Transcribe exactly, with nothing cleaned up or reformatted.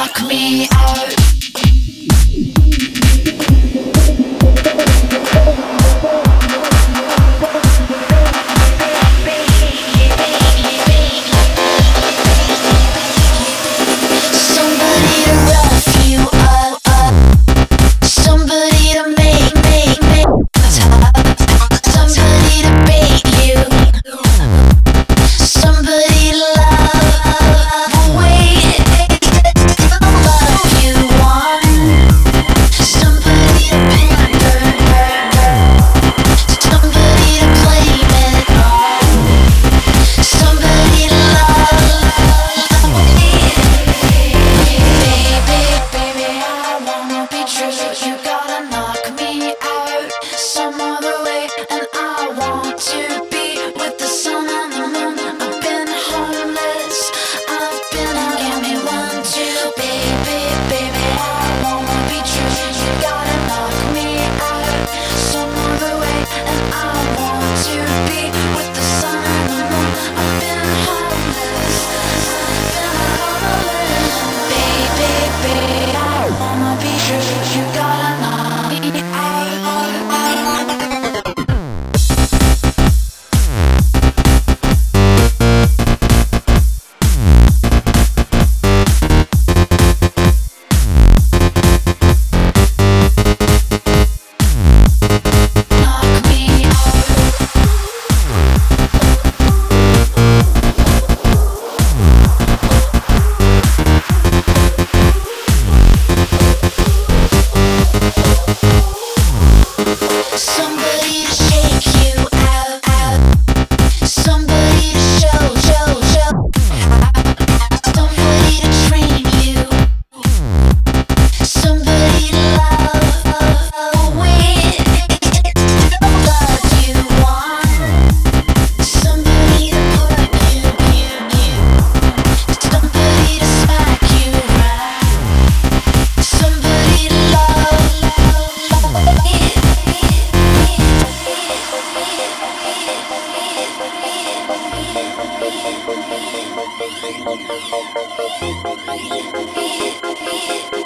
knock me out. Somebody to rough you up, up. Somebody to make, make, make tough. Somebody to bait you. Somebody to love. Wait, love you want. Somebody to pander. Somebody to blame it on. Somebody to love. You gotta knock me out some other way, and I want to be with the sun and the moon. I've been homeless, I've been out. Give me one, two, baby, baby, I wanna be true. You gotta knock me out some other way, and I want to be with the sun and the moon. I've been homeless, I've been out on a limb. Baby, baby, I wanna be true. You gotta knock me out. Knock me Somebody to shake you out, out. Somebody to show, show, show. Somebody to train you. Somebody to love. Wait, love you want. Somebody to put you, you, you. Somebody to smack you right. Somebody to love, love, love. Thank you.